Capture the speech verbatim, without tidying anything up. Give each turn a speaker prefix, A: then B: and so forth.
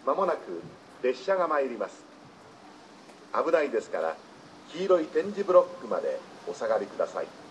A: まもなく列車が参ります。危ないですから黄色い点字ブロックまでお下がりください。